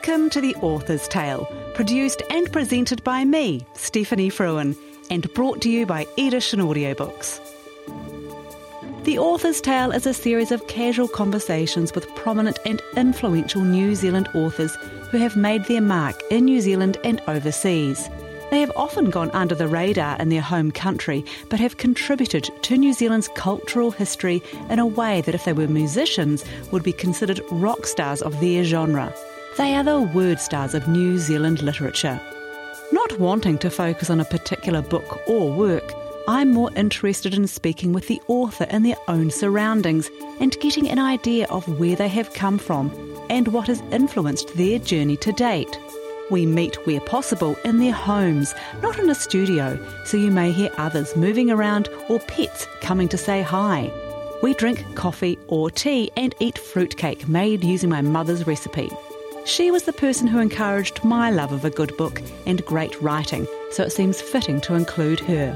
Welcome to The Author's Tale, produced and presented by me, Stephanie Fruin, and brought to you by Edition Audiobooks. The Author's Tale is a series of casual conversations with prominent and influential New Zealand authors who have made their mark in New Zealand and overseas. They have often gone under the radar in their home country, but have contributed to New Zealand's cultural history in a way that if they were musicians would be considered rock stars of their genre. They are the word stars of New Zealand literature. Not wanting to focus on a particular book or work, I'm more interested in speaking with the author in their own surroundings and getting an idea of where they have come from and what has influenced their journey to date. We meet where possible in their homes, not in a studio, so you may hear others moving around or pets coming to say hi. We drink coffee or tea and eat fruitcake made using my mother's recipe. She was the person who encouraged my love of a good book and great writing, so it seems fitting to include her.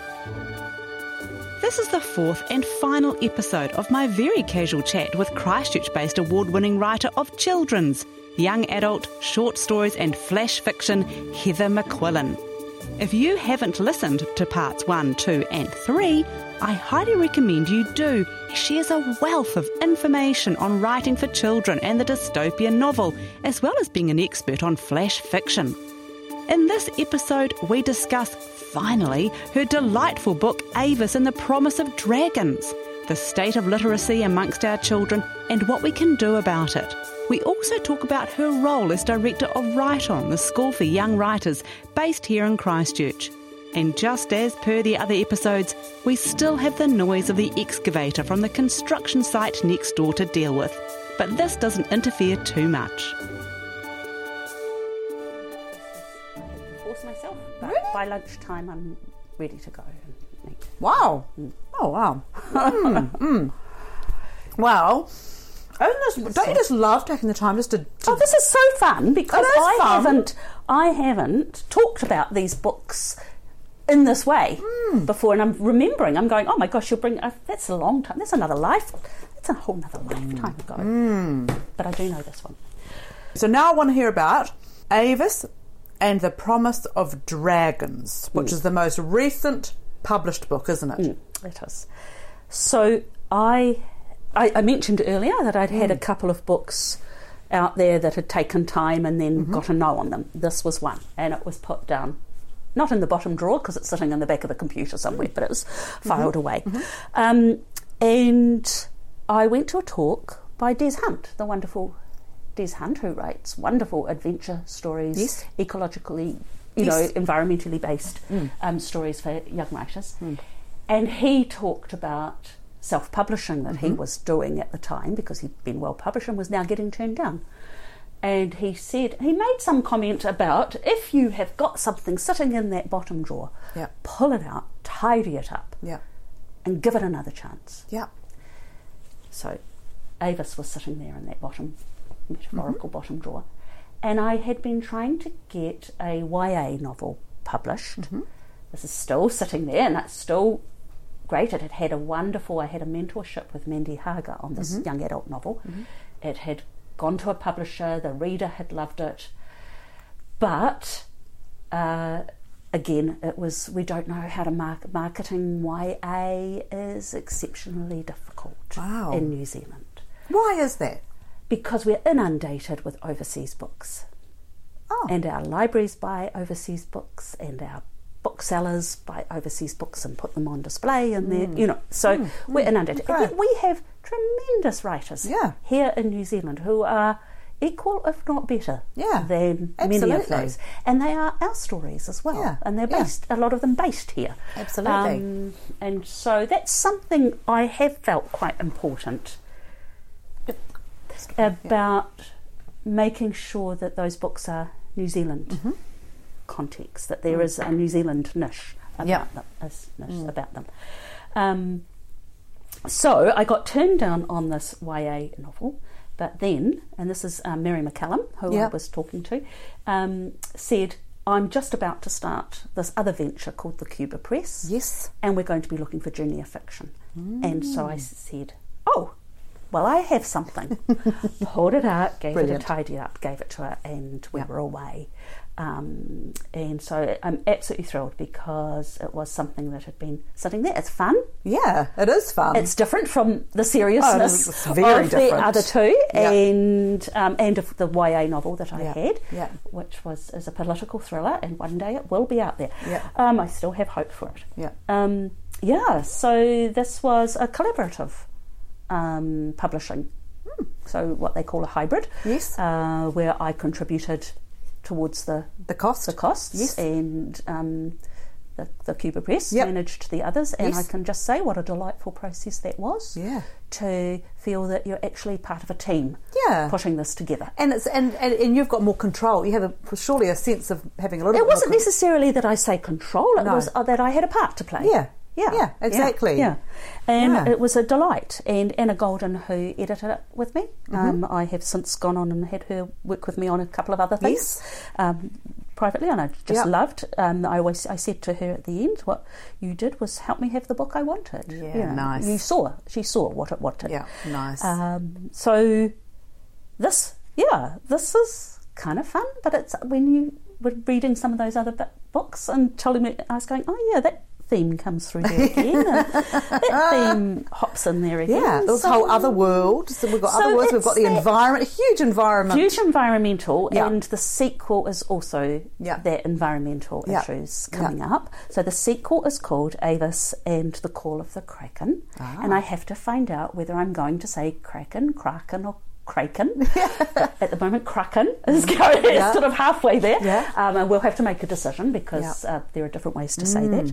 This is the fourth and final episode of my very casual chat with Christchurch-based award-winning writer of children's, young adult, short stories and flash fiction, Heather McQuillan. If you haven't listened to parts 1, 2 and 3, I highly recommend you do. She is a wealth of information on writing for children and the dystopian novel, as well as being an expert on flash fiction. In this episode, we discuss, finally, her delightful book Avis and the Promise of Dragons, the state of literacy amongst our children and what we can do about it. We also talk about her role as director of Write On, the school for young writers based here in Christchurch. And just as per the other episodes, we still have the noise of the excavator from the construction site next door to deal with. But this doesn't interfere too much. I force myself, but by lunchtime I'm ready to go. Wow. Oh, wow. Well, don't you just love taking the time just to... Oh, this is so fun because fun. I haven't talked about these books in this way before, and I'm going, oh my gosh, that's a long time, that's a whole nother lifetime ago. But I do know this one. So now I want to hear about Avis and the Promise of Dragons, which is the most recent published book, isn't it? It is. So I mentioned earlier that I'd had a couple of books out there that had taken time and then got a no on them. This was one, and it was put down, not in the bottom drawer because it's sitting in the back of the computer somewhere, but it was filed away. And I went to a talk by Des Hunt, the wonderful Des Hunt, who writes wonderful adventure stories, ecologically, environmentally based stories for young writers. And he talked about self-publishing that he was doing at the time because he'd been well published and was now getting turned down. And he made some comment about if you have got something sitting in that bottom drawer, pull it out, tidy it up, and give it another chance. So Avis was sitting there in that bottom, metaphorical bottom drawer, and I had been trying to get a YA novel published. This is still sitting there, and that's still great. It had had I had a mentorship with Mandy Haga on this young adult novel. It had gone to a publisher, the reader had loved it, but again, we don't know how to marketing YA is exceptionally difficult in New Zealand. Why is that? Because we're inundated with overseas books. And our libraries buy overseas books, and our booksellers buy overseas books and put them on display, and we're inundated. We have tremendous writers here in New Zealand who are equal, if not better, than many of those, and they are our stories as well, and they're based, a lot of them based here. Absolutely. And so that's something I have felt quite important about making sure that those books are New Zealand context, that there is a New Zealand niche about them. So I got turned down on this YA novel, but then, and this is Mary McCallum, who I was talking to, said, I'm just about to start this other venture called the Cuba Press, and we're going to be looking for junior fiction. And so I said, well, I have something. Pulled it out, gave Brilliant. it a tidy up, gave it to her, and we were away. And so I'm absolutely thrilled because it was something that had been sitting there. It's fun. Yeah, it is fun. It's different from the seriousness it's very of different. the other two, Yeah. and of the YA novel that I had, Yeah. which is a political thriller, and one day it will be out there. Yeah. I still have hope for it. Yeah. So this was a collaborative publishing. So what they call a hybrid. Yes. Where I contributed towards the cost. costs, Yes. and the Cuba Press Yep. managed the others, and Yes. I can just say what a delightful process that was. Yeah. To feel that you're actually part of a team, Yeah. pushing this together. And it's and you've got more control. You have surely a sense of having a little. It bit wasn't more necessarily that I say control; it No. was that I had a part to play. Yeah. Yeah, Yeah, exactly. Yeah, and Yeah. it was a delight. And Anna Golden, who edited it with me, I have since gone on and had her work with me on a couple of other things privately, and I just loved. I said to her at the end, "What you did was help me have the book I wanted." Yeah, nice. She saw what it wanted. Yeah, nice. So this is kind of fun, but it's when you were reading some of those other books and telling me, I was going, "Oh yeah, that theme comes through there again, and that theme hops in there again." Yeah, there's a whole other world. So we've got So other worlds. We've it's got the that environment, huge environment. huge environmental, Yeah. and the sequel is also Yeah. that environmental Yeah. issues coming up. So the sequel is called Avis and the Call of the Kraken, and I have to find out whether I'm going to say Kraken, or Kraken. At the moment, Kraken is going Yeah. sort of halfway there, Yeah. and we'll have to make a decision because there are different ways to say that.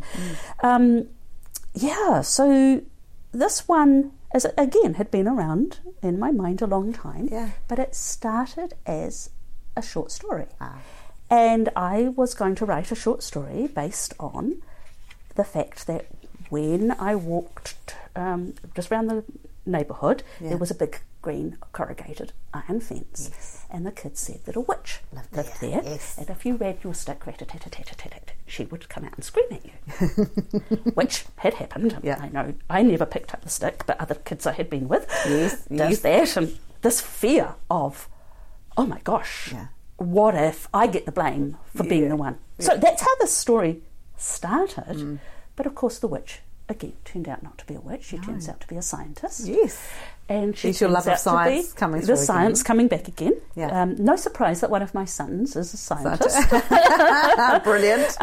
So this one had been around in my mind a long time, but it started as a short story. And I was going to write a short story based on the fact that when I walked just around the neighbourhood, there was a big green corrugated iron fence, and the kids said that a witch lived there, and if you read your stick, rat-a-tat-tat-tat-tat, she would come out and scream at you, which had happened. I know I never picked up the stick, but other kids I had been with does that, and this fear of, oh my gosh, what if I get the blame for being the one? So that's how this story started, but of course the witch again turned out not to be a witch. She turns out to be a scientist. Yes. And she It's your love of science coming through the science again. coming back again. Yeah. No surprise that one of my sons is a scientist. Brilliant.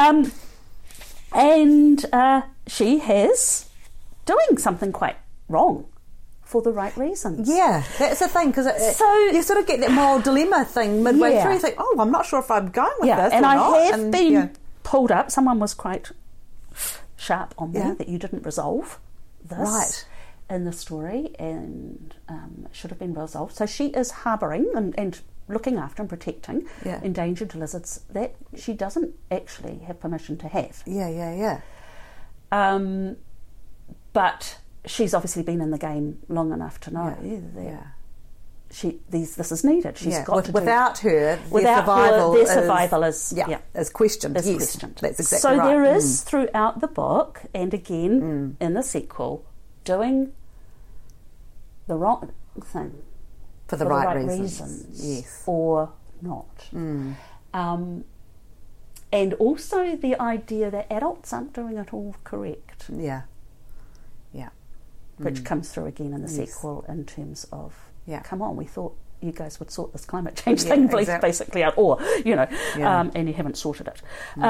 And she has doing something quite wrong for the right reasons. Yeah, that's the thing, because So- you sort of get that moral dilemma thing midway Yeah. through. You think, oh, I'm not sure if I'm going with this and or I not. have And, been pulled up. Someone was quite sharp on me Yeah. that you didn't resolve this Right. in the story, and it should have been resolved. So she is harbouring and looking after and protecting endangered lizards that she doesn't actually have permission to have. Yeah. But she's obviously been in the game long enough to know that this is needed. She's got to without her, without their survival their survival is is questioned. is Yes, questioned. that's exactly so right. there is throughout the book, and again in the sequel, doing the wrong thing for the right reasons. Yes. or not. And also the idea that adults aren't doing it all correct, Yeah. which comes through again in the sequel in terms of, come on, we thought you guys would sort this climate change thing basically out, or, and you haven't sorted it.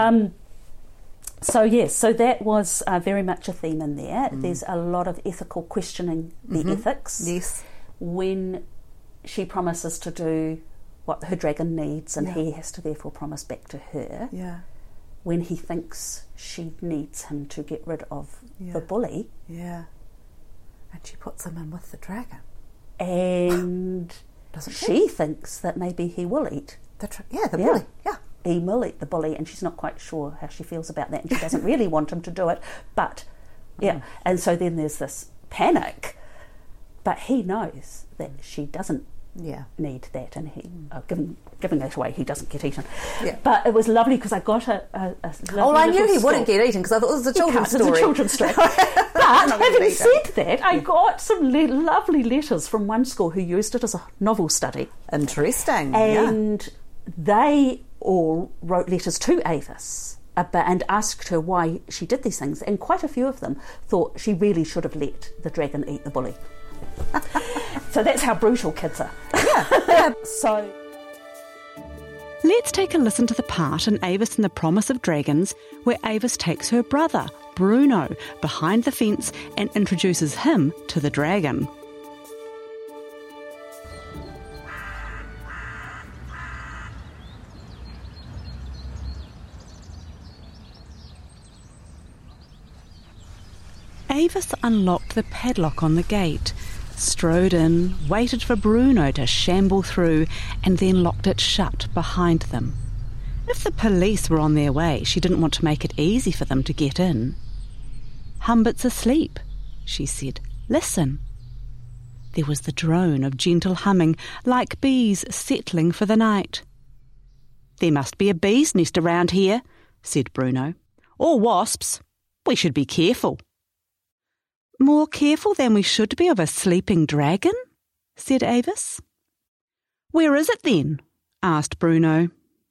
So that was very much a theme in there. There's a lot of ethical questioning the ethics. Yes. When she promises to do what her dragon needs, and he has to therefore promise back to her. Yeah. When he thinks she needs him to get rid of the bully. Yeah. And she puts him in with the dragon. And Doesn't she thinks that maybe he will eat. the bully. Yeah. He will eat the bully, and she's not quite sure how she feels about that, and she doesn't really want him to do it. But, and so then there's this panic, but he knows that she doesn't need that, and he giving it away, he doesn't get eaten. Yeah. But it was lovely because I got a I knew he wouldn't get eaten because I thought it was a children's story. It's a children's story. But having said that, I got some lovely letters from one school who used it as a novel study. Interesting. And they all wrote letters to Avis and asked her why she did these things, and quite a few of them thought she really should have let the dragon eat the bully. So that's how brutal kids are. Yeah. So let's take a listen to the part in Avis and the Promise of Dragons where Avis takes her brother, Bruno, behind the fence and introduces him to the dragon. Avis unlocked the padlock on the gate, strode in, waited for Bruno to shamble through, and then locked it shut behind them. If the police were on their way, she didn't want to make it easy for them to get in. "Humbert's asleep," she said. "Listen." There was the drone of gentle humming, like bees settling for the night. "There must be a bee's nest around here," said Bruno. "Or wasps. We should be careful." "More careful than we should be of a sleeping dragon?" said Avis. "Where is it then?" asked Bruno.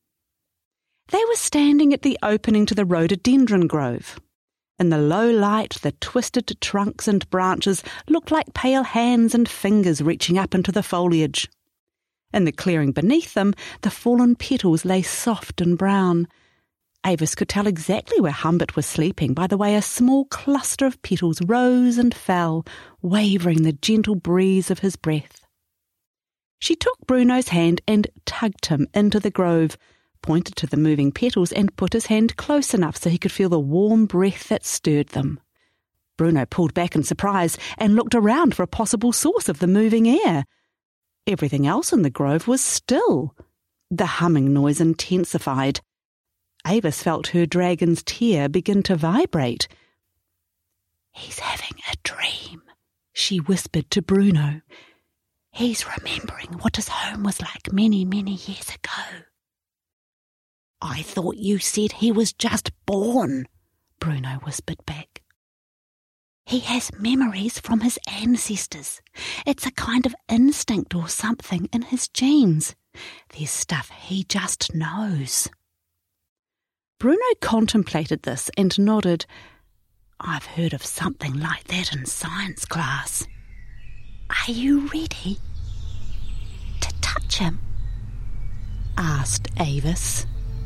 They were standing at the opening to the rhododendron grove. In the low light, the twisted trunks and branches looked like pale hands and fingers reaching up into the foliage. In the clearing beneath them, the fallen petals lay soft and brown. Avis could tell exactly where Humbert was sleeping by the way a small cluster of petals rose and fell, wavering the gentle breeze of his breath. She took Bruno's hand and tugged him into the grove, pointed to the moving petals and put his hand close enough so he could feel the warm breath that stirred them. Bruno pulled back in surprise and looked around for a possible source of the moving air. Everything else in the grove was still. The humming noise intensified. Avis felt her dragon's tear begin to vibrate. "He's having a dream," she whispered to Bruno. "He's remembering what his home was like many, many years ago." "I thought you said he was just born," Bruno whispered back. "He has memories from his ancestors. It's a kind of instinct or something in his genes. There's stuff he just knows." Bruno contemplated this and nodded. "I've heard of something like that in science class." "Are you ready to touch him?" asked Avis.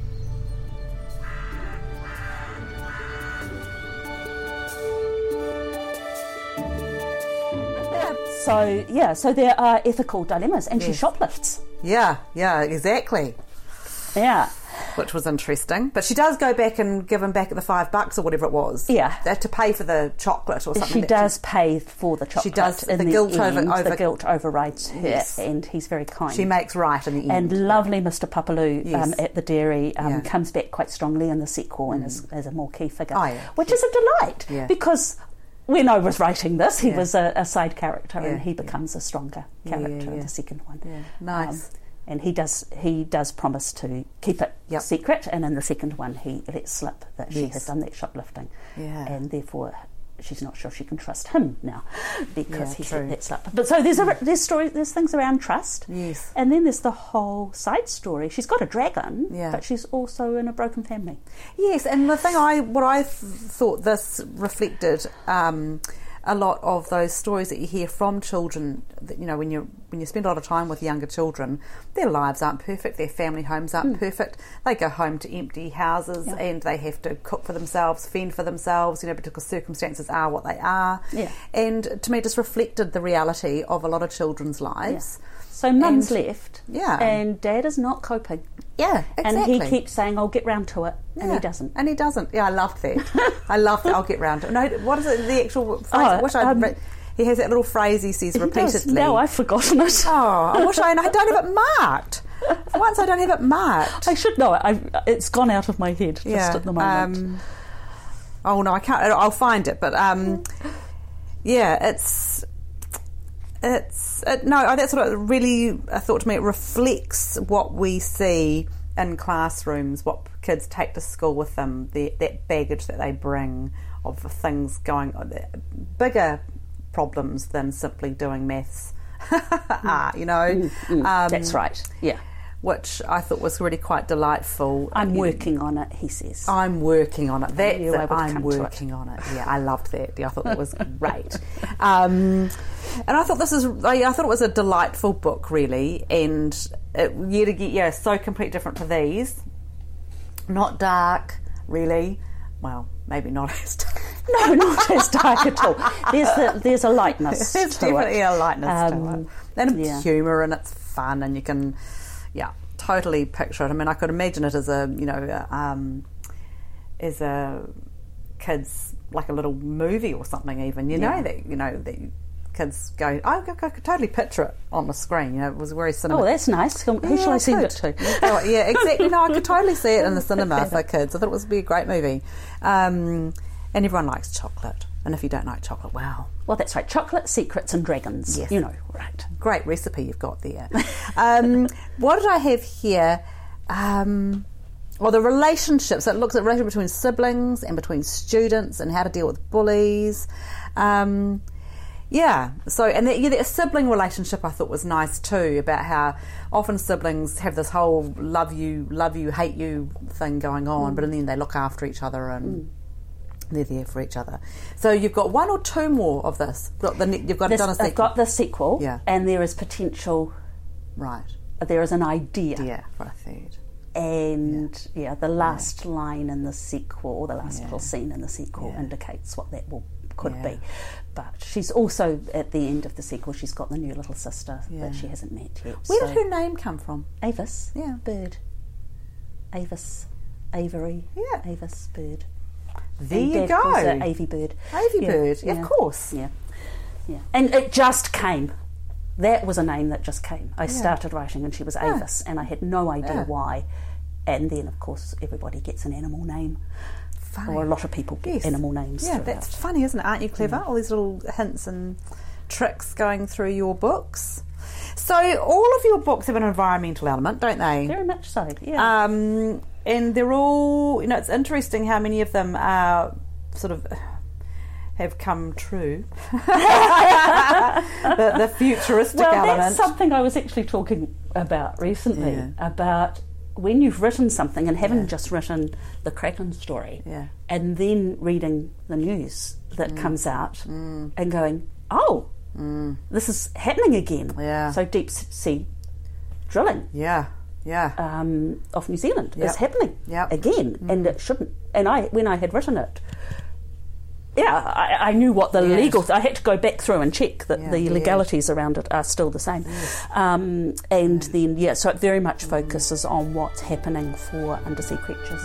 So there are ethical dilemmas, and she shoplifts. Yeah, exactly. Yeah. Which was interesting. But she does go back and give him back the $5 or whatever it was. Yeah. They have to pay for the chocolate or something. She does pay for the chocolate. She does. In the guilt the guilt overrides her, yes. And he's very kind. She makes right in the end. And lovely Mr. Papaloo at the dairy comes back quite strongly in the sequel and is a more key figure. Oh, yeah. Which is a delight because when I was writing this, he was a side character and he becomes a stronger character in the second one. Yeah. Nice. And he does promise to keep it secret, and in the second one he lets slip that she has done that shoplifting, and therefore she's not sure she can trust him now because he's let that slip. But so there's things around trust, and then there's the whole side story. She's got a dragon, but she's also in a broken family. Yes, and the thing what I thought this reflected. A lot of those stories that you hear from children, that, you know, when you spend a lot of time with younger children, their lives aren't perfect, their family homes aren't perfect. They go home to empty houses and they have to cook for themselves, fend for themselves, because circumstances are what they are. Yeah. And to me, it just reflected the reality of a lot of children's lives. Yeah. So mum's left, and dad is not coping. Yeah, exactly. And he keeps saying, "I'll get round to it," and he doesn't. And he doesn't. Yeah, I loved that. I loved that. I'll get round to it. No, what is it? The actual phrase? He has that little phrase he says repeatedly. No, I've forgotten it. Oh, I wish I don't have it marked. For once, I don't have it marked. I should know it. It's gone out of my head just at the moment. Oh no, I can't. I'll find it. But it's. that's what it really, I thought to me, it reflects what we see in classrooms, what kids take to school with them, that baggage that they bring of things going on, bigger problems than simply doing maths art, that's right, yeah. Which I thought was really quite delightful. I'm working on it, he says. I'm working on it. That's it. I'm working on it. Yeah, I loved that. Yeah, I thought that was great. And I thought I thought it was a delightful book, really, and so completely different to these. Not dark, really. Well, maybe not as dark. No, not as dark at all. There's a lightness. There's definitely a lightness to it, and humour, and it's fun, and you can. Yeah, totally picture it. I mean, I could imagine it as a kids, like a little movie or something. Even that kids go. I could totally picture it on the screen. It was very cinema. Oh, that's nice. Who shall I send it to? Yeah, exactly. No, I could totally see it in the cinema for kids. I thought it would be a great movie. And everyone likes chocolate. And if you don't like chocolate, wow. Well, that's right. Chocolate, secrets and dragons. Yes. Right. Great recipe you've got there. What did I have here? The relationships. It looks at the relationship between siblings and between students and how to deal with bullies. So, the sibling relationship I thought was nice too, about how often siblings have this whole love you, hate you thing going on, but in the end they look after each other and... they're there for each other. So you've got one or two more of this. You've done a sequel. I've got the sequel, and there is potential. Right. There is an idea. Yeah, for a third. And the last line in the sequel, or the last little scene in the sequel, indicates what that could be. But she's also at the end of the sequel. She's got the new little sister that she hasn't met yet. Where did her name come from? Avis. Yeah. Bird. Avis. Avery. Yeah. Avis. Bird. There you go. Avy Bird. Avy Bird, of course. Yeah. And it just came. That was a name that just came. I started writing and she was Avis, and I had no idea why. And then, of course, everybody gets an animal name. Funny. Or a lot of people get animal names. Yeah, that's funny, isn't it? Aren't you clever? All these little hints and tricks going through your books. So all of your books have an environmental element, don't they? Very much so, yeah. And they're all, it's interesting how many of them are sort of have come true. the futuristic element. Well, that's something I was actually talking about recently, about when you've written something and having just written the Kraken story and then reading the news that comes out and going, this is happening again. Yeah. So deep sea drilling. Off New Zealand is happening again, and it shouldn't. And when I had written it, I knew what the legal. I had to go back through and check that the legalities around it are still the same. Then so it very much focuses on what's happening for undersea creatures.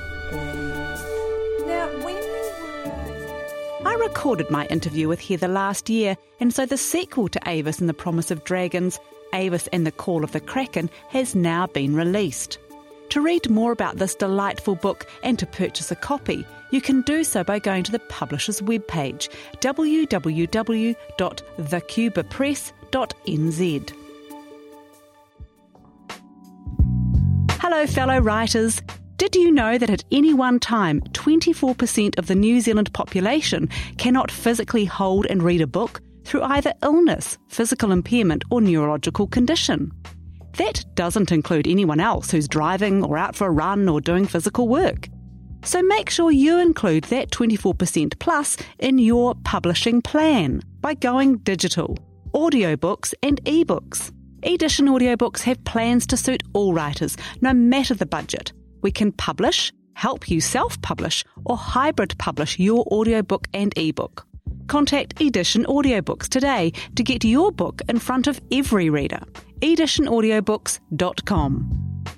Now, I recorded my interview with Heather last year, and so the sequel to Avis and the Promise of Dragons, Avis and the Call of the Kraken, has now been released. To read more about this delightful book and to purchase a copy, you can do so by going to the publisher's webpage, www.thecubapress.nz. Hello, fellow writers. Did you know that at any one time, 24% of the New Zealand population cannot physically hold and read a book through either illness, physical impairment, or neurological condition? That doesn't include anyone else who's driving or out for a run or doing physical work. So make sure you include that 24% plus in your publishing plan by going digital. Audiobooks and ebooks. eDition audiobooks have plans to suit all writers, no matter the budget. We can publish, help you self-publish, or hybrid publish your audiobook and ebook. Contact eDition Audiobooks today to get your book in front of every reader. editionaudiobooks.com.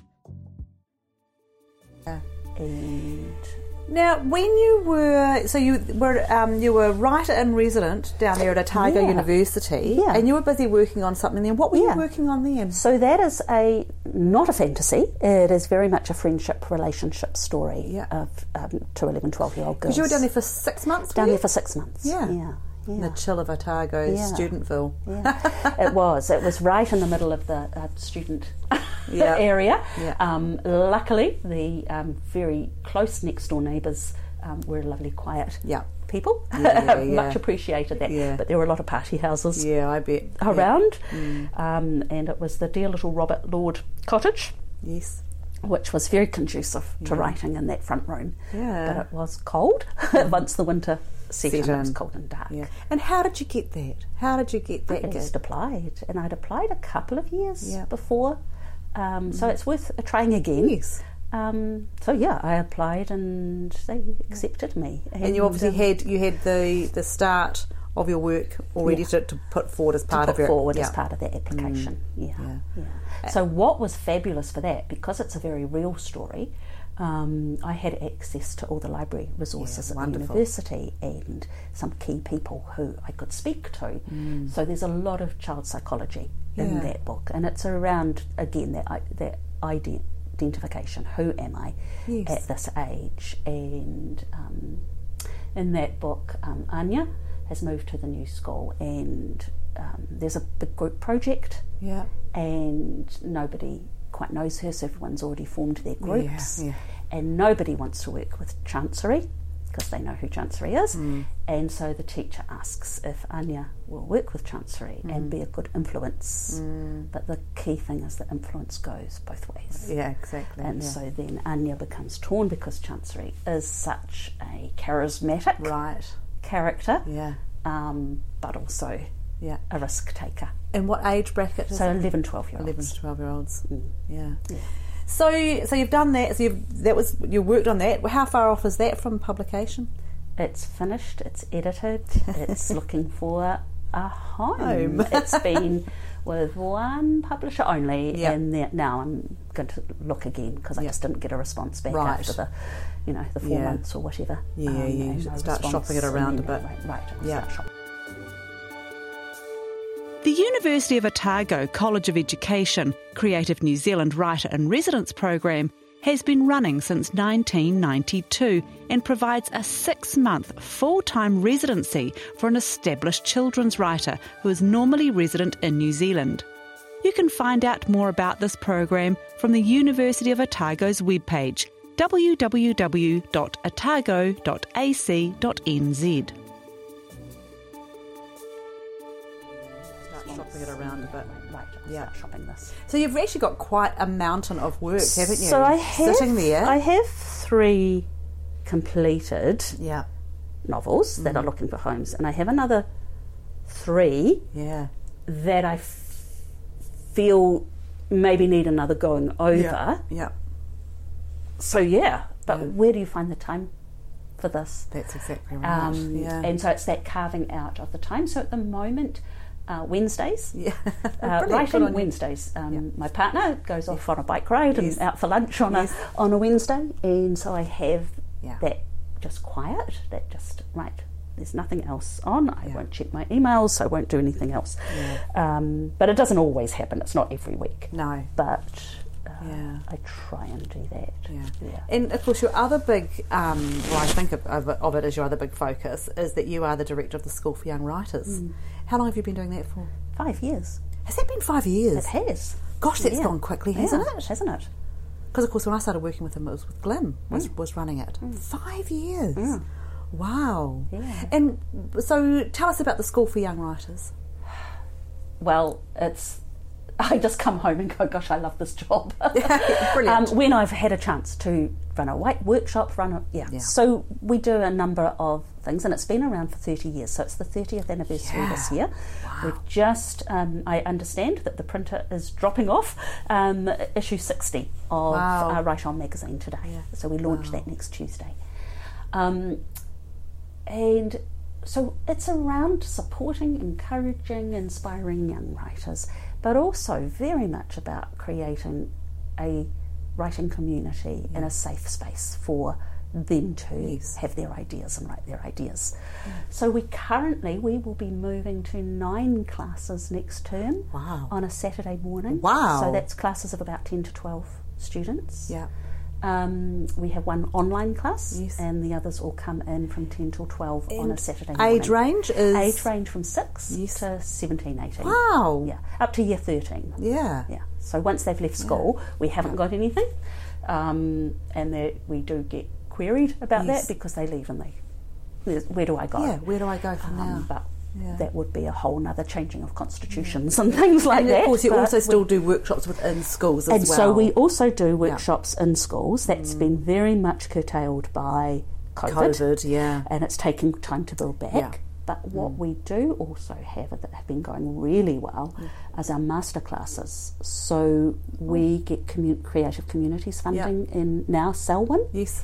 Now, when you were you were writer in resident down there at Otago University, and you were busy working on something then. What were you working on then? So that is not a fantasy. It is very much a friendship relationship story of 2 11, 12-year-old girls. Because you were down there for 6 months. Down there for 6 months. Yeah. the chill of Otago, Studentville. Yeah. It was right in the middle of the student area. Yeah. Luckily, the very close next door neighbours were lovely, quiet people. Much appreciated that. Yeah. But there were a lot of party houses I bet. around. And it was the dear little Robert Lord cottage. Yes. Which was very conducive to writing in that front room. Yeah. But it was cold once the winter set in. It was cold and dark. Yeah. And how did you get that? I just applied, and I'd applied a couple of years before. So it's worth trying again. Yes. I applied and they accepted me. And you obviously had the start of your work already to put forward as part of that application. So what was fabulous for that, because it's a very real story, I had access to all the library resources at the university and some key people who I could speak to. So there's a lot of child psychology in that book, and it's around, again, that identification. Who am I at this age? And in that book, Anya has moved to the new school, and there's a big group project, and nobody quite knows her, so everyone's already formed their groups, and nobody wants to work with Chancery because they know who Chancery is, and so the teacher asks if Anya will work with Chancery and be a good influence, but the key thing is that influence goes both ways. Yeah, exactly. And so then Anya becomes torn because Chancery is such a charismatic character, but also a risk taker. And what age bracket is it? 11, 12-year-olds. 11 to 12-year-olds. Yeah. So you've done that. So you worked on that. How far off is that from publication? It's finished. It's edited. It's looking for a home. It's been with one publisher only, and now I'm going to look again because I just didn't get a response back after the 4 months or whatever. You start shopping it around a bit. Start shopping. The University of Otago College of Education Creative New Zealand Writer in Residence program has been running since 1992 and provides a 6-month full-time residency for an established children's writer who is normally resident in New Zealand. You can find out more about this program from the University of Otago's webpage, www.otago.ac.nz. Shopping it around a bit. Start shopping this. So you've actually got quite a mountain of work, haven't you? So I have, sitting there. I have 3 completed novels that are looking for homes, and I have another 3 that I feel maybe need another going over. So but where do you find the time for this? That's exactly right. And so it's that carving out of the time. So at the moment, Wednesdays, writing Wednesdays. My partner goes off on a bike ride and out for lunch on a Wednesday, and so I have that just quiet, that just there's nothing else on. I won't check my emails, so I won't do anything else. But it doesn't always happen. It's not every week. No, but I try and do that. And of course, your other big, I think of it as your other big focus is that you are the director of the School for Young Writers. How long have you been doing that for? 5 years. Has that been 5 years? It has. Gosh, that's gone quickly, hasn't it? Hasn't it? Because of course, when I started working with him, it was with Glim was running it. 5 years. Wow. Yeah. And so, tell us about the School for Young Writers. Well, I just come home and go, gosh, I love this job. Brilliant. When I've had a chance to run a workshop, So we do a number of things, and it's been around for 30 years, so it's the 30th anniversary this year. Wow. We've just, I understand that the printer is dropping off issue 60 of Write On magazine today. So we launch that next Tuesday. And so it's around supporting, encouraging, inspiring young writers, but also very much about creating a writing community in a safe space for them to have their ideas and write their ideas. So we will be moving to 9 classes next term on a Saturday morning. Wow. So that's classes of about 10 to 12 students. We have one online class, yes, and the others all come in from 10 till 12 on a Saturday morning. Age range is? Age range from 6 yes, to 17, 18. Wow. Yeah, up to year 13. Yeah. Yeah. So once they've left school, we haven't got anything, and we do get queried about yes, that because they leave and where do I go? Yeah, where do I go from now? But that would be a whole nother changing of constitutions and things like that. Of course, you also still do workshops within schools as well. And so we also do workshops in schools. That's been very much curtailed by COVID. Yeah. And it's taking time to build back. Yeah. But what we do also have that have been going really well is our masterclasses. So we get Creative Communities funding in now Selwyn. Yes.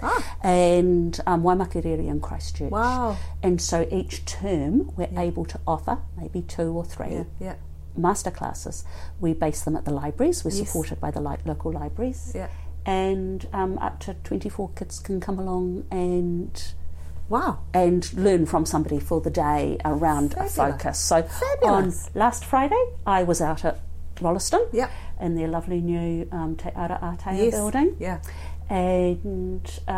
And Waimakariri in Christchurch. Wow. And so each term we're able to offer maybe 2 or 3 masterclasses. We base them at the libraries. We're supported by the local libraries. Yeah. And up to 24 kids can come along and wow, and learn from somebody for the day around a focus. So on last Friday I was out at Rolleston in their lovely new Te Ara Aotearoa building. Yeah. And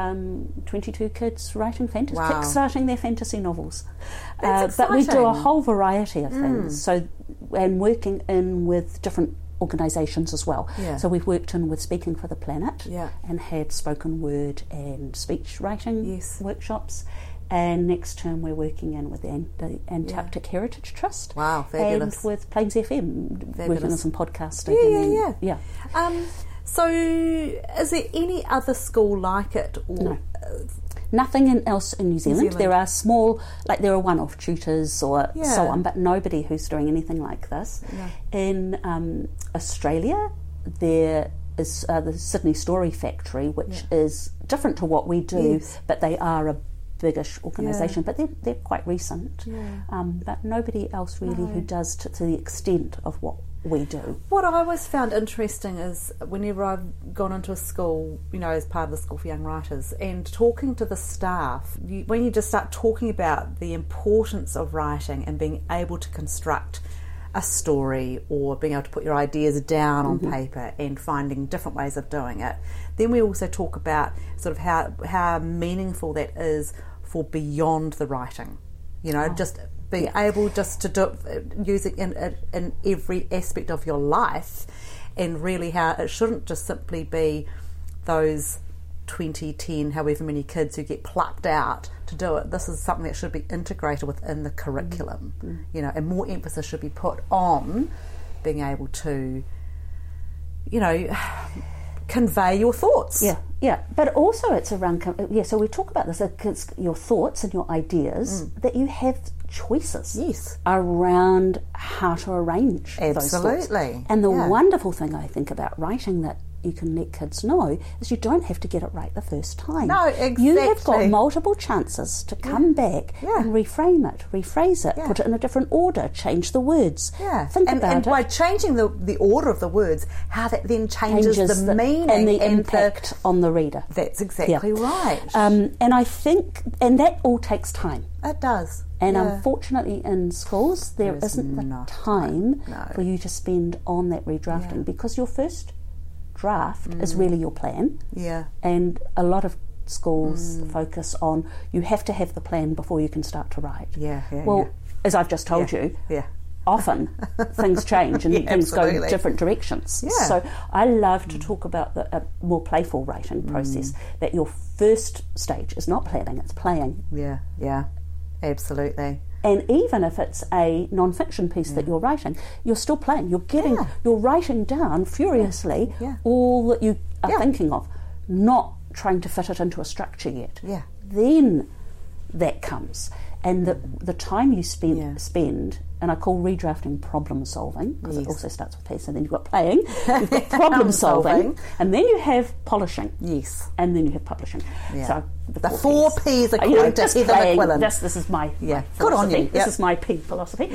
22 kids writing fantasy, wow, kickstarting their fantasy novels. That's but we do a exciting. whole variety of things. So, and working in with different organisations as well. Yeah. So we've worked in with Speaking for the Planet Yeah. and had spoken word and speech writing Yes. workshops. And next term we're working in with the Antarctic Heritage Trust. Wow, fabulous. And with Plains FM, working on some podcasting. Yeah. So, is there any other school like it? Or No. Nothing else in New Zealand. There are small, like there are one-off tutors or so on, but nobody who's doing anything like this. Yeah. In Australia, there is the Sydney Story Factory, which is different to what we do, but they are a biggish organisation, but they're quite recent. But nobody else really who does to the extent of what we do. What I always found interesting is whenever I've gone into a school, as part of the School for Young Writers, and talking to the staff, when you just start talking about the importance of writing and being able to construct a story or being able to put your ideas down on paper and finding different ways of doing it, then we also talk about sort of how meaningful that is for beyond the writing. Just being able just to do use it in every aspect of your life, and really how it shouldn't just simply be those 20, 10, however many kids who get plucked out to do it. This is something that should be integrated within the curriculum, and more emphasis should be put on being able to, convey your thoughts. Yeah, but also it's around, so we talk about this, it's your thoughts and your ideas, that you have choices around how to arrange those thoughts. And the wonderful thing I think about writing that you can let kids know is you don't have to get it right the first time. No, exactly. You have got multiple chances to come back and reframe it, rephrase it, put it in a different order, change the words. Think about it. And by changing the order of the words, how that then changes the meaning and the impact on the reader. That's exactly right. And I think, and that all takes time. It does. And unfortunately in schools there isn't the time for you to spend on that redrafting because your first draft is really your plan. And a lot of schools focus on you have to have the plan before you can start to write. As I've just told you, often things change and things go different directions. So I love to talk about the more playful writing process, that your first stage is not planning, it's playing. Absolutely. And even if it's a non-fiction piece that you're writing, you're still playing. You're writing down furiously all that you are thinking of, not trying to fit it into a structure yet. Then that comes. And the time you spend, and I call redrafting problem solving, because it also starts with P, so then you've got playing, you've got problem solving, and then you have polishing. And then you have publishing. So the four P's according to Heather McQuillan. This is my good on you. This is my P philosophy.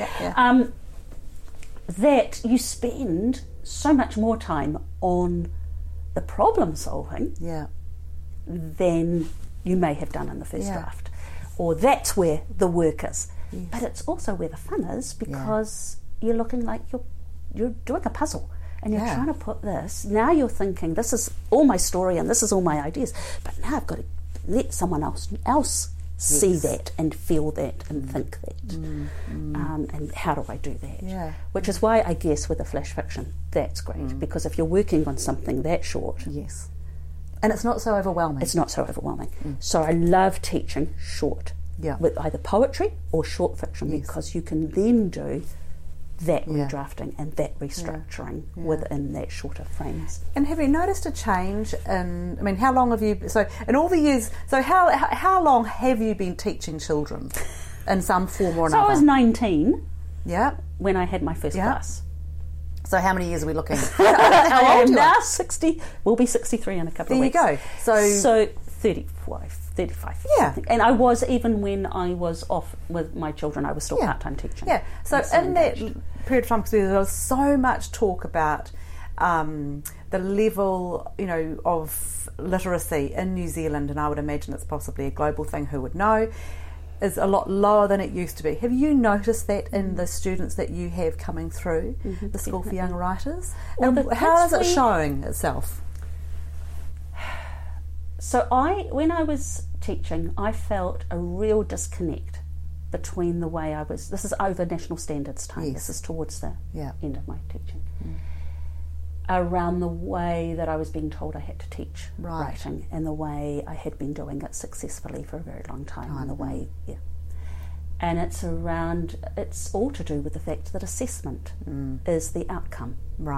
That you spend so much more time on the problem solving than you may have done in the first draft. Or that's where the work is. But it's also where the fun is, because you're looking like you're doing a puzzle. And you're trying to put this, now you're thinking, this is all my story and this is all my ideas, but now I've got to let someone else see that and feel that and think that. And how do I do that? Yeah. Which is why I guess with a flash fiction, that's great, because if you're working on something that short... Yes. And it's not so overwhelming. It's not so overwhelming. So I love teaching short, with either poetry or short fiction, because you can then do that redrafting and that restructuring within that shorter frames. And have you noticed a change in, I mean, how long have you, so in all the years, so how long have you been teaching children in some form or another? So I was 19 when I had my first class. So how many years are we looking? I am now 60, we'll be 63 in a couple of weeks. There you go. So 35. Yeah. And I was, even when I was off with my children, I was still part-time teaching. Yeah. So in that period of time, because there was so much talk about the level, of literacy in New Zealand, and I would imagine it's possibly a global thing, who would know, is a lot lower than it used to be. Have you noticed that in the students that you have coming through the School for Young Writers? Well, and how is it showing itself? So when I was teaching, I felt a real disconnect between the way I was... This is over national standards time. This is towards the end of my teaching. Around the way that I was being told I had to teach writing, and the way I had been doing it successfully for a very long time. And the way, and it's all to do with the fact that assessment is the outcome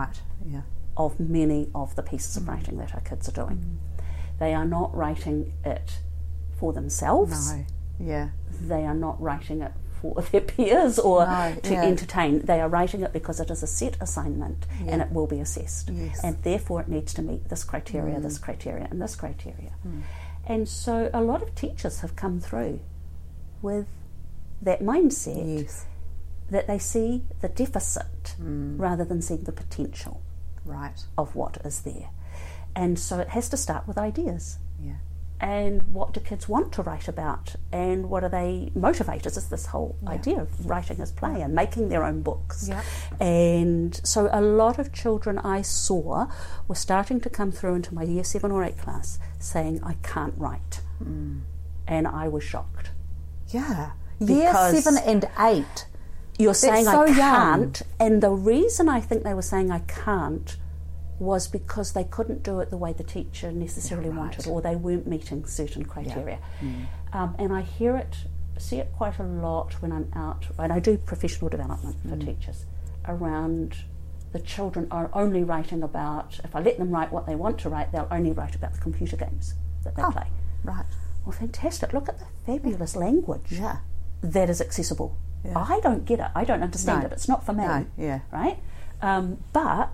of many of the pieces of writing that our kids are doing. They are not writing it for themselves. They are not writing it for their peers or to entertain. They are writing it because it is a set assignment and it will be assessed. And therefore it needs to meet this criteria, this criteria, and this criteria. And so a lot of teachers have come through with that mindset that they see the deficit rather than seeing the potential of what is there. And so it has to start with ideas. And what do kids want to write about? And what are they motivators? It's this whole idea of writing as play and making their own books. And so a lot of children I saw were starting to come through into my year 7 or 8 class saying, I can't write. And I was shocked. Year 7 and 8. You're saying so I can't. And the reason I think they were saying I can't was because they couldn't do it the way the teacher necessarily wanted, or they weren't meeting certain criteria. And I see it quite a lot when I'm out, and I do professional development for teachers, around the children are only writing about, if I let them write what they want to write, they'll only write about the computer games that they play. Well, fantastic. Look at the fabulous language that is accessible. I don't get it. I don't understand it. It's not for me. Right? But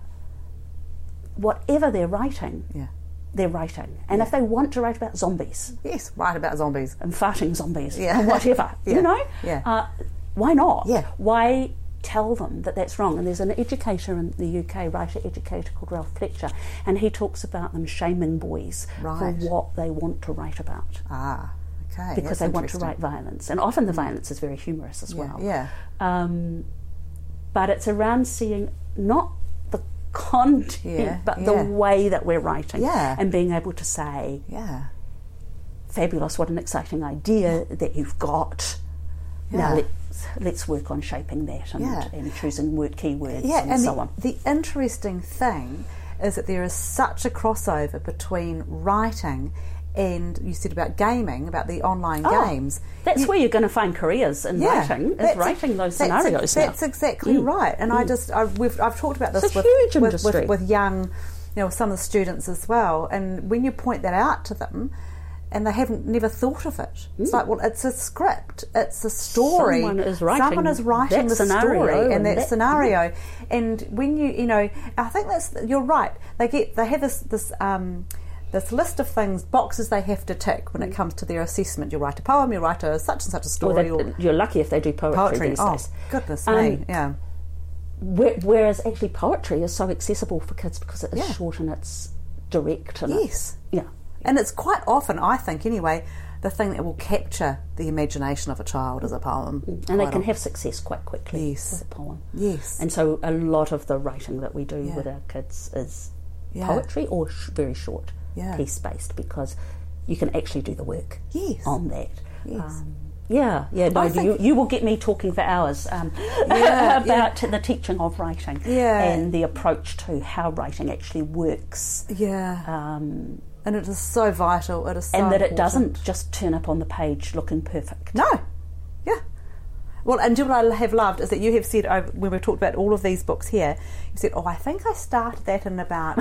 whatever they're writing, they're writing. And if they want to write about zombies... write about zombies. And farting zombies, or whatever, why not? Why tell them that that's wrong? And there's an educator in the UK, writer-educator called Ralph Fletcher, and he talks about them shaming boys for what they want to write about. Because they want to write violence. And often the violence is very humorous as well. But it's around seeing not content, but the way that we're writing, and being able to say, fabulous, what an exciting idea that you've got. Now let's work on shaping that and choosing keywords and so on. The interesting thing is that there is such a crossover between writing and, you said about gaming, about the online games. That's where you're going to find careers in writing, is writing those scenarios now. That's exactly right. And I've talked about this with young, some of the students as well. And when you point that out to them, and they haven't never thought of it, it's like, well, it's a script, it's a story. Someone is writing the story and that scenario. And when I think you're right. They have this list of things, boxes they have to tick when it comes to their assessment. You write a poem, you write a such and such a story. You're lucky if they do poetry these days. Goodness me, Whereas actually poetry is so accessible for kids because it is short and it's direct. And and it's quite often, I think anyway, the thing that will capture the imagination of a child is a poem. And they can have success quite quickly with a poem. Yes. And so a lot of the writing that we do with our kids is poetry or very short piece-based, because you can actually do the work on that. Yes. You will get me talking for hours about the teaching of writing and the approach to how writing actually works. And it is so vital. It is so and that important. It doesn't just turn up on the page looking perfect. No. Yeah. Well, and what I have loved is that you have said, when we've talked about all of these books here, you said, I think I started that in about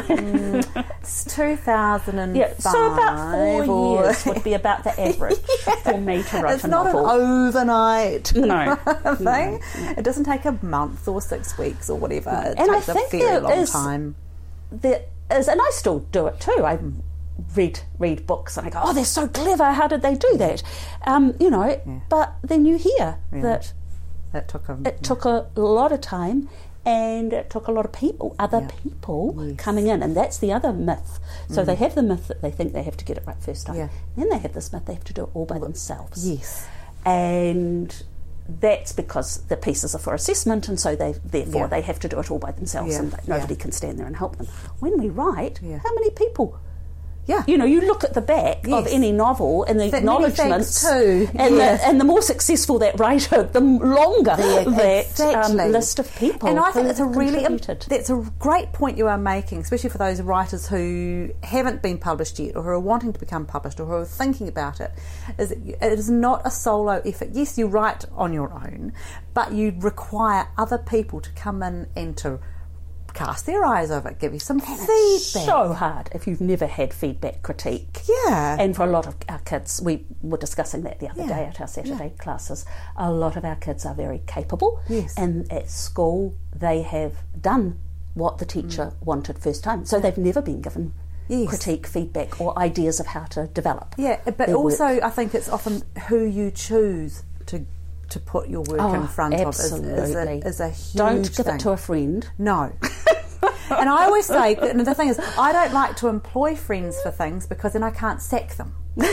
2005. Yeah, so about 4 years would be about the average for me to write it's a not novel. An overnight thing. No. It doesn't take a month or 6 weeks or whatever. It and takes I think a very long is, time. There is, and I still do it too. I read books and I go, they're so clever, how did they do that? But then you hear that it took a lot of time, and it took a lot of people, coming in, and that's the other myth. So they have the myth that they think they have to get it right first time. Then they have this myth they have to do it all by themselves. Yes. And that's because the pieces are for assessment, and so they have to do it all by themselves, and nobody can stand there and help them. When we write, how many people? Yeah. You look at the back of any novel and the acknowledgements, and the more successful that writer, the longer that list of people. And I think that's a a great point you are making, especially for those writers who haven't been published yet, or who are wanting to become published, or who are thinking about it. It is not a solo effort. Yes, you write on your own, but you require other people to come in and to cast their eyes over it, give you some feedback. It's so hard if you've never had feedback, critique. Yeah. And for a lot of our kids, we were discussing that the other day at our Saturday classes, a lot of our kids are very capable. Yes. And at school, they have done what the teacher wanted first time. So they've never been given critique, feedback, or ideas of how to develop. Yeah, but also I think it's often who you choose to put your work in front of is a huge Don't give thing. it to a friend. No. And I always say, and the thing is, I don't like to employ friends for things because then I can't sack them.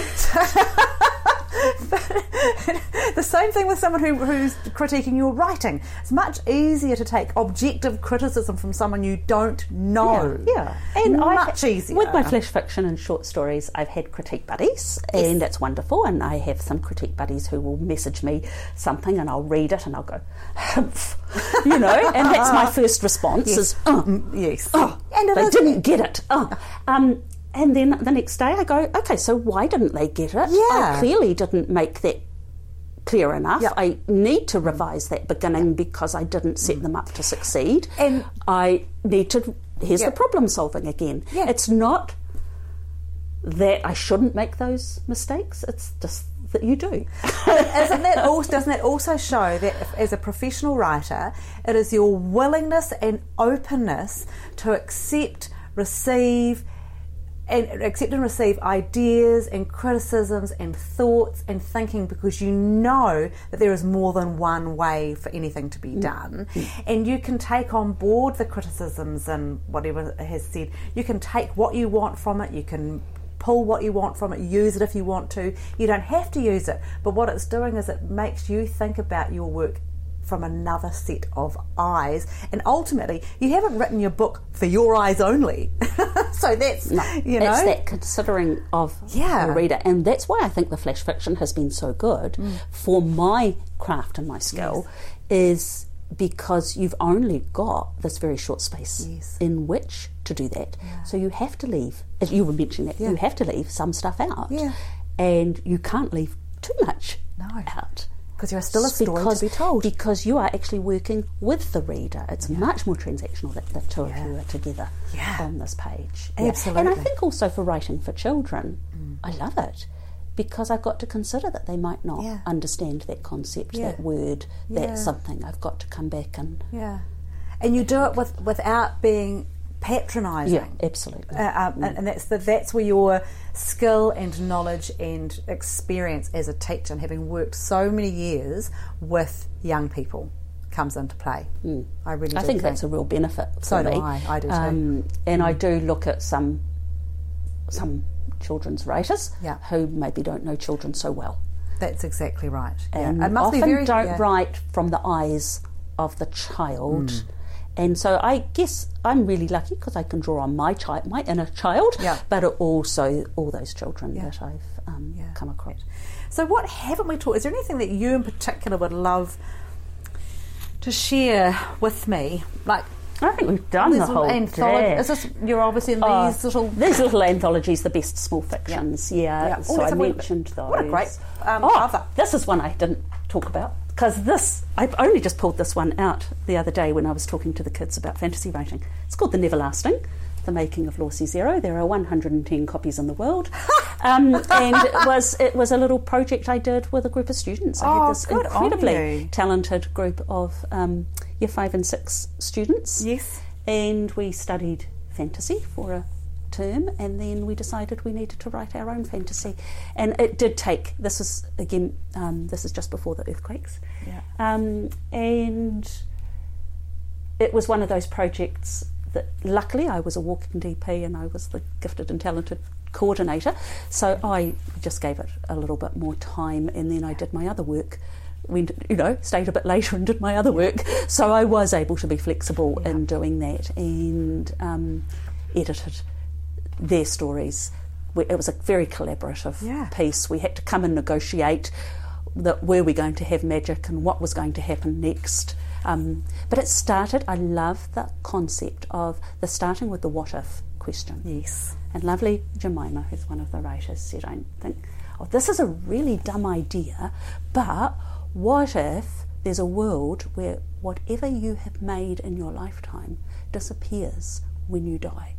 The same thing with someone who's critiquing your writing. It's much easier to take objective criticism from someone you don't know. Yeah. And much easier. With my flash fiction and short stories, I've had critique buddies, and it's wonderful. And I have some critique buddies who will message me something, and I'll read it, and I'll go, humph, and that's my first response is, yes. And they didn't get it. And then the next day I go, okay, so why didn't they get it? Yeah. I clearly didn't make that clear enough. Yep. I need to revise that beginning because I didn't set them up to succeed. And I need to, here's the problem solving again. Yeah. It's not that I shouldn't make those mistakes, it's just that you do. Doesn't that also show that as a professional writer, it is your willingness and openness to accept and receive ideas and criticisms and thoughts and thinking, because you know that there is more than one way for anything to be done. And you can take on board the criticisms and whatever it has said. You can take what you want from it, you can pull what you want from it, use it if you want to. You don't have to use it, but what it's doing is it makes you think about your work from another set of eyes, and ultimately you haven't written your book for your eyes only. So that's it's that considering of the reader, and that's why I think the flash fiction has been so good for my craft and my skill, is because you've only got this very short space in which to do that. So you have to leave, as you were mentioning that, you have to leave some stuff out, and you can't leave too much out. Because you're still a story to be told. Because you are actually working with the reader. It's much more transactional that the two of you are together on this page. Absolutely. And I think also for writing for children, I love it, because I've got to consider that they might not understand that concept, that word, that something. I've got to come back and... Yeah. And you do it without being patronising. Yeah, absolutely. And that's where your skill and knowledge and experience as a teacher, and having worked so many years with young people, comes into play. I really do think that's a real benefit for me. So do I do too. And I do look at some children's writers who maybe don't know children so well. That's exactly right. And it must often be very, don't write from the eyes of the child. And so I guess I'm really lucky because I can draw on my inner child, but also all those children that I've come across. So what haven't we taught? Is there anything that you in particular would love to share with me? Like, I think we've done the whole anthology. Is this, you're obviously in these little anthologies, the best small fictions. So I mentioned those. What a great cover. This is one I didn't talk about because I've only just pulled this one out the other day when I was talking to the kids about fantasy writing. It's called The Neverlasting, The Making of Lawsy Zero. There are 110 copies in the world. And it was a little project I did with a group of students. I had this incredibly talented group of Year 5 and 6 students. Yes. And we studied fantasy for a term, and then we decided we needed to write our own fantasy. And it did take, this is just before the earthquakes. Yeah. And it was one of those projects that luckily I was a walking DP and I was the gifted and talented coordinator, so I just gave it a little bit more time, and then I did my other work, stayed a bit later and did my other work, so I was able to be flexible in doing that, and edited their stories. It was a very collaborative piece. We had to come and negotiate were we going to have magic and what was going to happen next. But it started, I love the concept of the starting with the what if question. Yes. And lovely Jemima, who's one of the writers, said, I think, this is a really dumb idea, but what if there's a world where whatever you have made in your lifetime disappears when you die?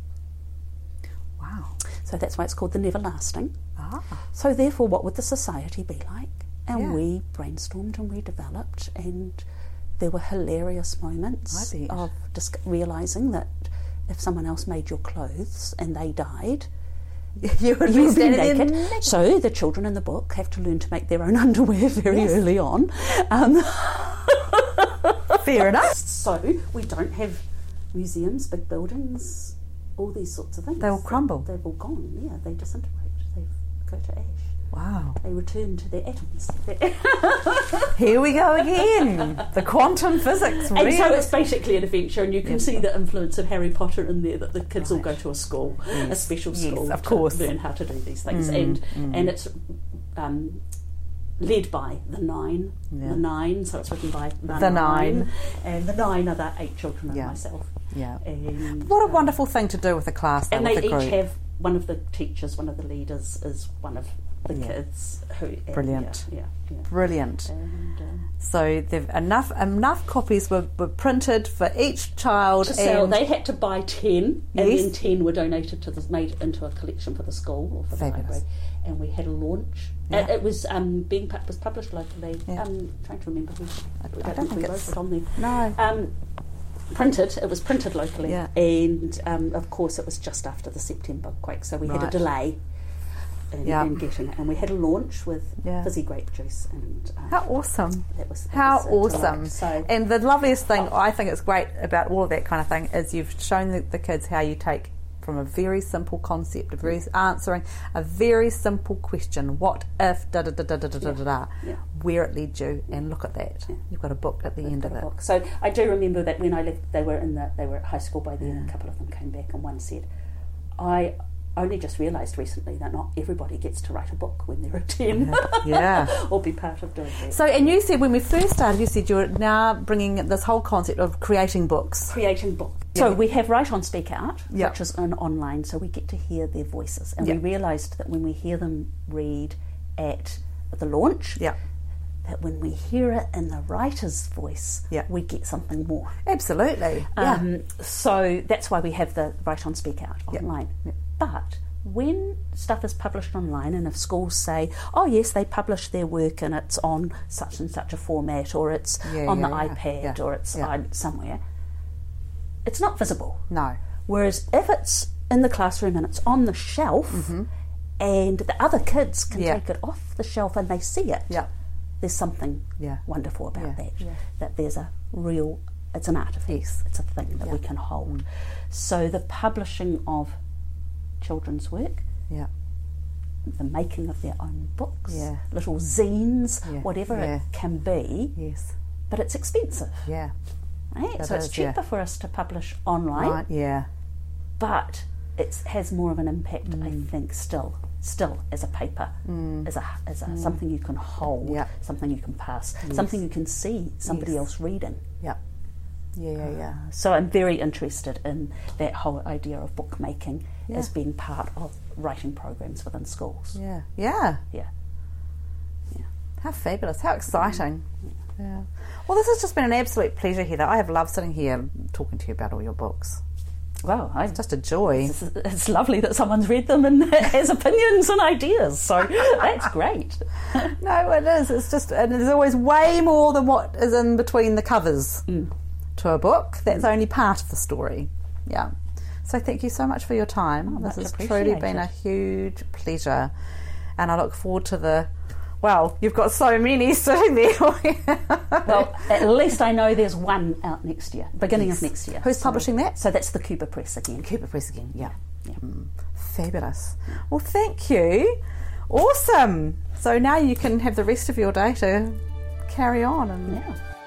Wow. So that's why it's called The Neverlasting. So therefore, what would the society be like? And we brainstormed and we developed, and there were hilarious moments of realising that if someone else made your clothes and they died, you would be naked. So the children in the book have to learn to make their own underwear very early on. Fair enough. So we don't have museums, big buildings, all these sorts of things. They all crumble. They've all gone, they disintegrate. They go to ash. Wow. They return to their atoms. Here we go again. The quantum physics. And so it's basically an adventure, and you can see the influence of Harry Potter in there, that the kids all go to a school, a special school, of course, to learn how to do these things. And it's led by the Nine. The Nine, so it's written by the Nine. And the Nine are the 8 children and myself. Yeah. And, what a wonderful thing to do with a class. And they each have one of the teachers, one of the leaders is one of the kids who brilliant. Brilliant. And, so they've enough copies were printed for each child to sell. They had to buy 10, and then 10 were donated made into a collection for the school or for the library. And we had a launch. It was was published locally. I'm trying to remember who. I don't think we wrote it on there. No. It was printed locally, and of course it was just after the September quake, so we had a delay in getting it, and we had a launch with fizzy grape juice, and how awesome! That was awesome! So, and the loveliest thing I think is great about all of that kind of thing is you've shown the kids how you take from a very simple concept, answering a very simple question, what if da da da da da da da da, where it led you, and look at that. You've got a book at the end of it. So I do remember that when I left, they were at high school by then. A couple of them came back, and one said, I only just realised recently that not everybody gets to write a book when they're 10 or be part of doing that. So, and you said when we first started, you said you're now bringing this whole concept of creating books. So we have Write On Speak Out, which is an online, so we get to hear their voices, and we realised that when we hear them read at the launch, that when we hear it in the writer's voice, we get something more. Absolutely. So that's why we have the Write On Speak Out online. But when stuff is published online, and if schools say, oh yes, they publish their work and it's on such and such a format, or it's on the iPad, or it's somewhere, it's not visible. No. Whereas if it's in the classroom and it's on the shelf, and the other kids can take it off the shelf and they see it, there's something wonderful about that. That there's a real, it's an artifact. It's a thing that we can hold. So the publishing of children's work the making of their own books, little zines, whatever it can be. Yes. But it's expensive. Yeah. Right? So it's cheaper for us to publish online. Right, yeah. But it has more of an impact, I think, still as a paper, as a something you can hold, something you can pass, something you can see somebody else reading. So I'm very interested in that whole idea of bookmaking as being part of writing programs within schools. Yeah. How fabulous! How exciting! Yeah. Well, this has just been an absolute pleasure, Heather. I have loved sitting here talking to you about all your books. Well, it's just a joy. It's lovely that someone's read them and has opinions and ideas, so that's great. No, it is. It's just, and there's always way more than what is in between the covers to a book. That's only part of the story. Yeah. So thank you so much for your time. This has truly been a huge pleasure, and I look forward to you've got so many sitting there. Well, at least I know there's one out next year, beginning of next year. Who's publishing that? So that's the Cooper Press again. Yeah. Fabulous. Well, thank you. Awesome. So now you can have the rest of your day to carry on.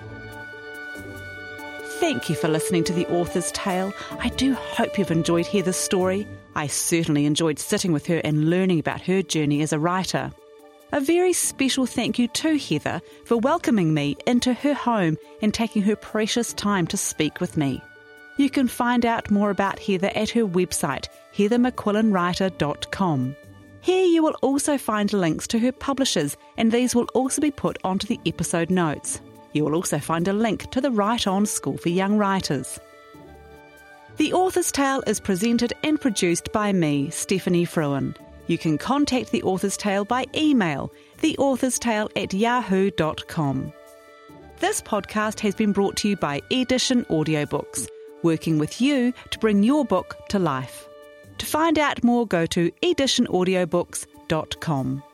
Thank you for listening to The Author's Tale. I do hope you've enjoyed Heather's story. I certainly enjoyed sitting with her and learning about her journey as a writer. A very special thank you to Heather for welcoming me into her home and taking her precious time to speak with me. You can find out more about Heather at her website, heathermcquillanwriter.com. Here you will also find links to her publishers, and these will also be put onto the episode notes. You will also find a link to the Write On School for Young Writers. The Author's Tale is presented and produced by me, Stephanie Fruin. You can contact The Author's Tale by email, theauthorstale@yahoo.com. This podcast has been brought to you by Edition Audiobooks, working with you to bring your book to life. To find out more, go to editionaudiobooks.com.